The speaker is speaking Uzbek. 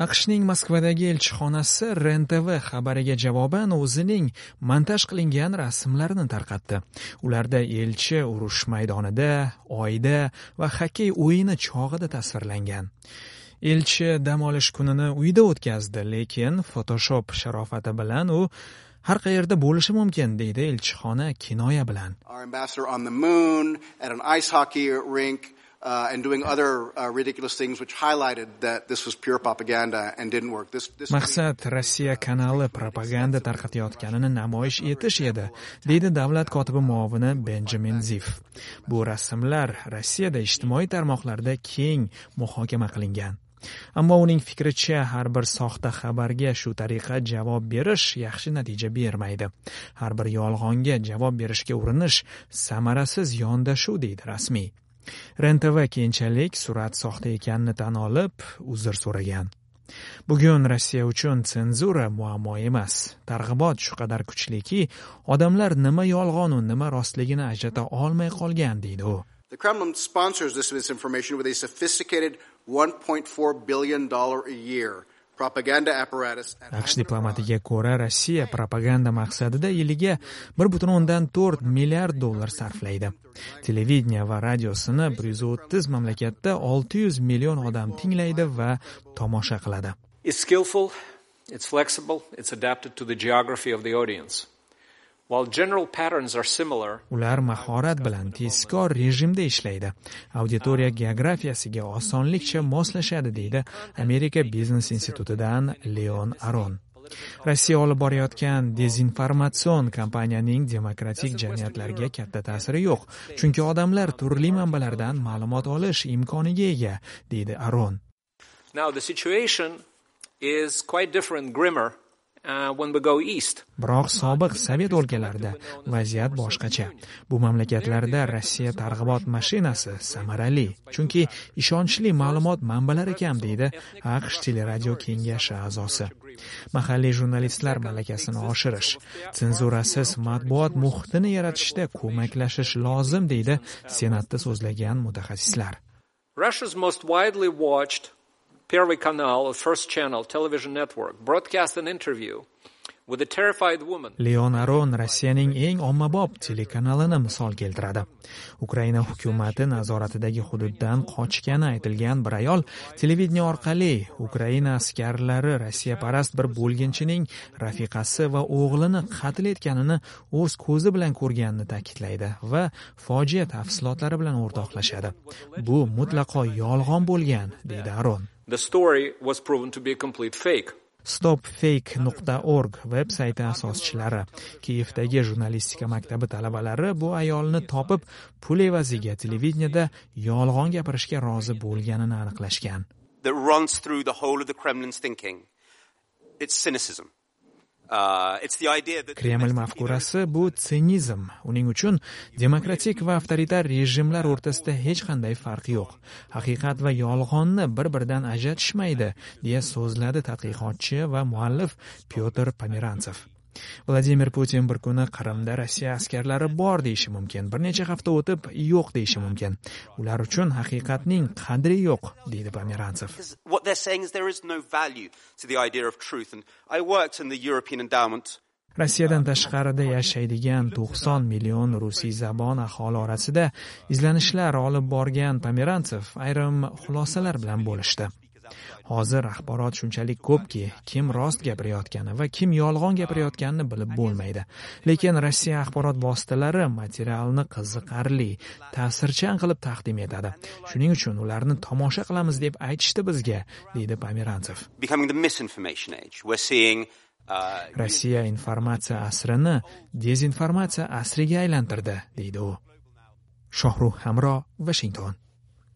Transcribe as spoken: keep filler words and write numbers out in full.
AQShning Moskvadagi elchixonasi R N T V xabariga javoban o'zining montaj qilingan rasmlarini tarqatdi. Ularda elchi urush maydonida, oyda va xokkey o'yini chog'ida tasvirlangan. Elchi dam olish kunini uyda o'tkazdi, lekin Photoshop sharofati bilan u har qayerda bo'lishi mumkin, deydi elchixona kinoya bilan. Our ambassador on the moon, at an ice hockey rink, Uh, and doing other uh, ridiculous things which highlighted that this was pure propaganda and didn't work. This, this Maqsad Rossiya kanali propaganda tarqatayotganini namoyish etish edi, deydi davlat kotibi muovini Benjamin Zif. Bu rasmlar Rossiyada ijtimoiy tarmoqlarda keng muhokama qilingan. Ammo uning fikricha har bir soxta xabarga shu tariqa javob berish yaxshi natija bermaydi. Har bir yolg'onga javob berishga urinish samarasiz yondashuv, deydi rasmiy. R N T V keyinchalik surat soxta ekanini tan olib, uzr so'ragan. Bugun Rossiya uchun senzura muammo emas. Targ'ibot shu qadar kuchliki, odamlar nima yolg'on va nima rostligini ajrata olmay qolgan, deydi u. The Kremlin sponsors this misinformation with a sophisticated one point four billion dollars a year propaganda apparatus. AQSh diplomatiga ko'ra, Rossiya propaganda maqsadida yiliga bir butun o'ndan to'rt milliard dollar sarflaydi. Televideniya va radiosini bir yuz o'ttiz mamlakatda olti yuz million odam tinglaydi va tomosha qiladi. It's skillful, it's flexible, it's adapted to the geography of the audience. While general patterns are similar, ular mahorat bilan tezkor rejimda ishlaydi. Auditoriya geografiyasiga osonlikcha moslashadi, deydi Amerika biznes institutidan Leon Aron. Rossiya olib borayotgan dezinformatsion kampaniyaning demokratik jamiyatlarga katta ta'siri yo'q, chunki odamlar turli manbalardan ma'lumot olish imkoniga ega, deydi Aron. Now the situation is quite different, grimmer. Uh, when we go east. Biroq sobiq Sovet o'lkalarida vaziyat boshqacha. Bu mamlakatlarda Rossiya targ'ibot mashinasi samarali, chunki ishonchli ma'lumot manbalari kam, deydi AQSh teleradio kengashi a'zosi. Mahalliy jurnalistlar malakasini oshirish, senzurasiz matbuot muhitini yaratishda ko'maklashish lozim, deydi Senatda so'zlagan mutaxassislar. Russia's most widely watched Первый канал, First Channel television network broadcast an interview with a terrified woman. Leon Aron Rossiyaning eng ommabop telekanalini misol keltiradi. Ukraina hukumati nazoratidagi hududdan qochgani aytilgan bir ayol televideniya orqali Ukraina askarlari Rossiyaparast bir bo'lginchining rafiqasi va o'g'lini qatl etganini o'z ko'zi bilan ko'rganini ta'kidlaydi va fojia tafsilotlari bilan o'rtoqlashadi. Bu mutlaqo yolg'on bo'lgan, deydi Aron. The story was proven to be a complete fake. stop fake dot org veb-sayti asoschilari, Kiyevdagi jurnalistika maktabi talabalari bu ayolni topib, pul evaziga televideniyada yolg'on gapirishga rozi bo'lganini aniqlashgan. That runs through the whole of the Kremlin's thinking. It's cynicism. Uh, it's the idea that Kreml mafkurasi bu sinizm. Uning uchun demokratik va avtoritar rejimlar o'rtasida hech qanday farq yo'q. Haqiqat va yolg'onni bir-biridan ajratishmaydi, deya so'zladi tadqiqotchi va muallif Pyotr Pomerantsev. Vladimir Putin bir kuni Qrimda Rossiya askarlari bor deyishi mumkin, bir necha hafta o'tib yo'q deyishi mumkin. Ular uchun haqiqatning qadri yo'q, deydi Pomerantsev. What they're saying is there is no value to the idea of truth, and I worked in the European Endowment. Rossiyadan tashqarida yashaydigan to'qson million rusiy zabon aholi orasida izlanishlar olib borgan Pomerantsev ayrim xulosalar bilan bo'lishdi. Hozir axborot shunchalik ko'pki, kim rost gapirayotgani va kim yolg'on gapirayotganini bilib bo'lmaydi. Lekin Rossiya axborot vositalari materialni qiziqarli, ta'sirchan qilib taqdim etadi. Shuning uchun ularni tomosha qilamiz deb aytishdi bizga, deydi Pomerantsev. Becoming the misinformation age. We're seeing uh, Rossiya informatsiya asrini dezinformatsiya asriga aylantirdi, deydi u. Shohrux Hamro, Washington.